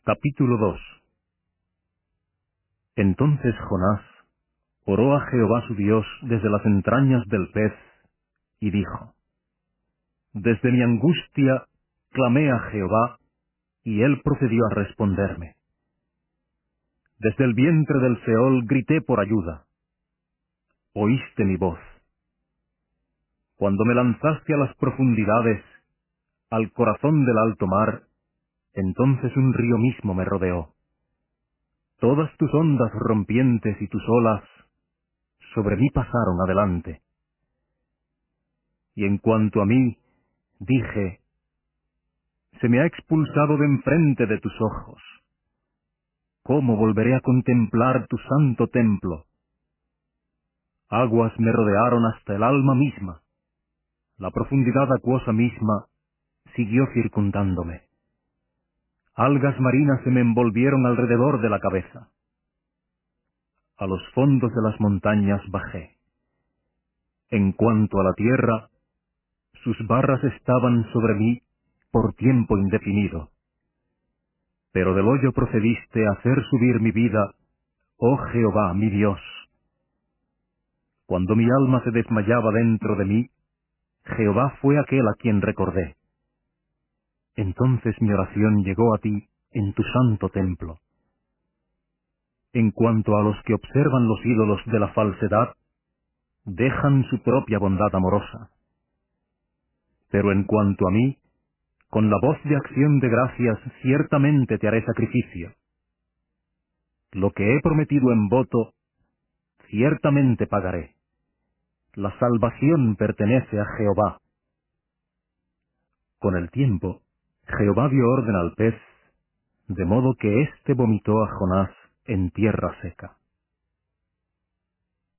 Capítulo 2. Entonces Jonás oró a Jehová su Dios desde las entrañas del pez, y dijo: Desde mi angustia clamé a Jehová, y él procedió a responderme. Desde el vientre del Seol grité por ayuda. Oíste mi voz. Cuando me lanzaste a las profundidades, al corazón del alto mar, entonces un río mismo me rodeó. Todas tus ondas rompientes y tus olas sobre mí pasaron adelante. Y en cuanto a mí, dije: se me ha expulsado de enfrente de tus ojos. ¿Cómo volveré a contemplar tu santo templo? Aguas me rodearon hasta el alma misma. La profundidad acuosa misma siguió circundándome. Algas marinas se me envolvieron alrededor de la cabeza. A los fondos de las montañas bajé. En cuanto a la tierra, sus barras estaban sobre mí por tiempo indefinido. Pero del hoyo procediste a hacer subir mi vida, oh Jehová, mi Dios. Cuando mi alma se desmayaba dentro de mí, Jehová fue aquel a quien recordé. Entonces mi oración llegó a ti en tu santo templo. En cuanto a los que observan los ídolos de la falsedad, dejan su propia bondad amorosa. Pero en cuanto a mí, con la voz de acción de gracias ciertamente te haré sacrificio. Lo que he prometido en voto, ciertamente pagaré. La salvación pertenece a Jehová. Con el tiempo, Jehová dio orden al pez, de modo que éste vomitó a Jonás en tierra seca.